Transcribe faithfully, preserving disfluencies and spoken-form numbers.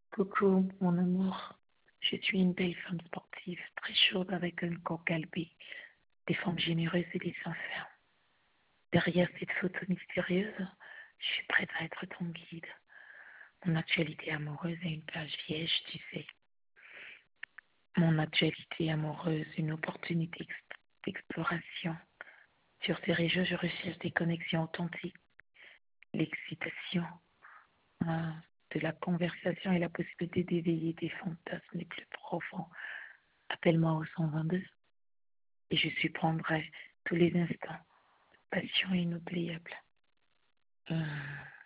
Coucou, mon amour. Je suis une belle femme sportive, très chaude avec un corps galbé, des formes généreuses et des seins fermes. Derrière cette photo mystérieuse, je suis prête à être ton guide. Mon actualité amoureuse est une page vierge, tu sais. Mon actualité amoureuse, une opportunité d'exploration. Sur ces réseaux, je recherche des connexions authentiques, l'excitation, euh, de la conversation et la possibilité d'éveiller des fantasmes les plus profonds. Appelle-moi au cent vingt-deux et je surprendrai tous les instants. Passion inoubliable. Hum.